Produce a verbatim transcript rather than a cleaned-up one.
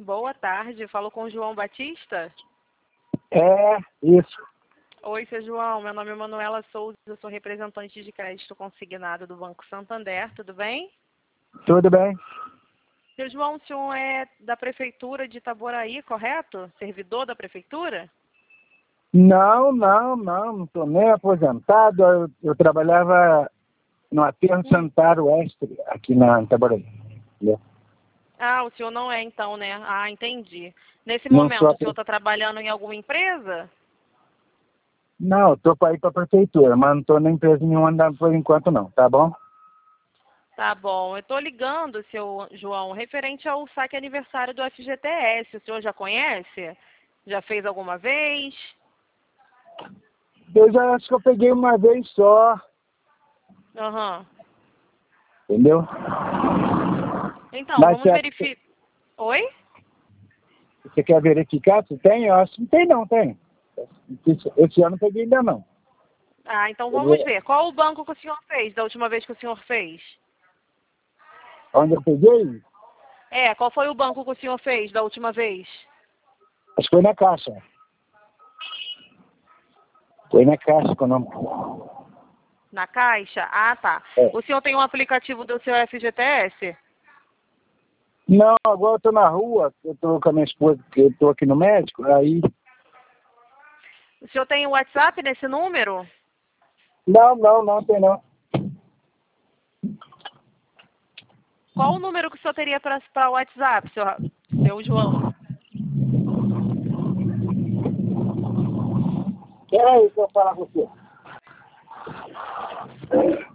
Boa tarde, falo com o João Batista. É, isso. Oi, seu João, meu nome é Manuela Souza, eu sou representante de crédito consignado do Banco Santander, tudo bem? Tudo bem? Seu João, o senhor é da Prefeitura de Itaboraí, correto? Servidor da Prefeitura? Não, não, não, não estou nem aposentado. Eu, eu trabalhava no aterro sanitário Oeste, aqui na Itaboraí. Ah, o senhor não é então, né? Ah, entendi. Nesse Não momento, sou o senhor está trabalhando em alguma empresa? Não, estou para ir para a prefeitura, mas não estou na empresa nenhuma andando por enquanto não, tá bom? Tá bom, eu estou ligando, seu João, referente ao saque aniversário do F G T S. O senhor já conhece? Já fez alguma vez? Eu já acho que eu peguei uma vez só, Aham. entendeu? Então, Mas vamos você, verificar. Oi? você quer verificar se tem? Eu acho que não tem não, tem. Esse, esse ano não peguei ainda não. Ah, então vamos Entendeu? ver. Qual o banco que o senhor fez da última vez que o senhor fez? Onde eu peguei? É, qual foi o banco que o senhor fez da última vez? Acho que foi na Caixa. Foi na Caixa com o nome. Na Caixa? Ah, tá. É. O senhor tem um aplicativo do seu F G T S? Não, agora eu tô na rua, eu tô com a minha esposa, porque eu tô aqui no médico, aí... O senhor tem o WhatsApp nesse número? Não, não, não tem não. Qual o número que o senhor teria para o WhatsApp, seu, seu João? Peraí, deixa eu falar com você.